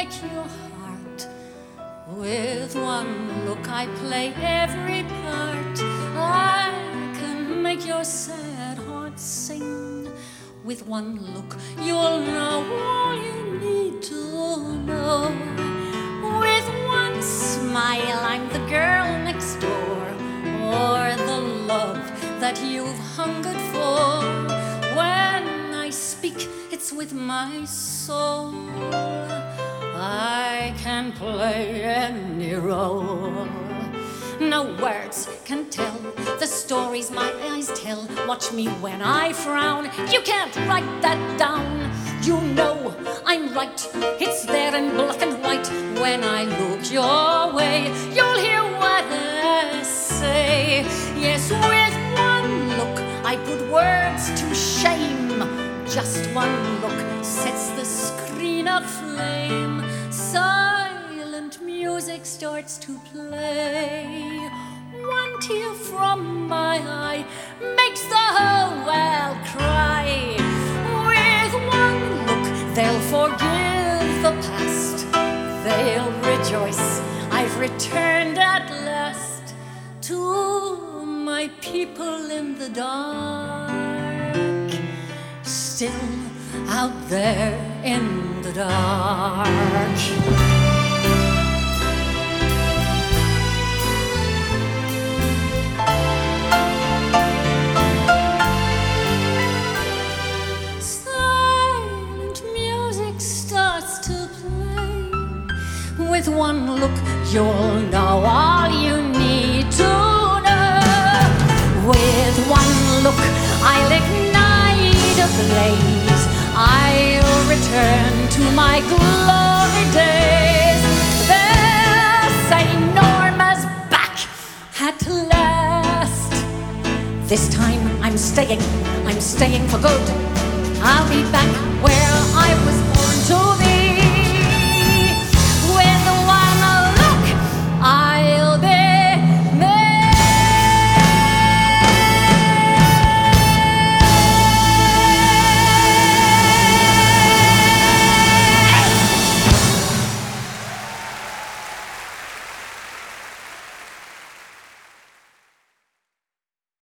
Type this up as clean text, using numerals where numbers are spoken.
break your heart. With one look I play every part. I can make your sad heart sing. With one look you'll know all you need to know. With one smile I'm the girl next door, or the love that you've hungered for. When I speak, it's with my soul. I can play any role. No words can tell the stories my eyes tell. Watch me when I frown. You can't write that down. You know I'm right. It's there in black and white. When I look your way, you'll hear what I say. Yes, with one look I put words to shame. Just one look sets the screen aflame. Silent music starts to play. One tear from my eye makes the whole world cry. With one look they'll forgive the past. They'll rejoice I've returned at last to my people in the dark, still out there in the dark. Silent music starts to play. With one look you'll know all you need to know. With one look I'll ignite a blaze. I'll return to my glory days. They'll say Norma's back at last. This time I'm staying for good. I'll be back where I was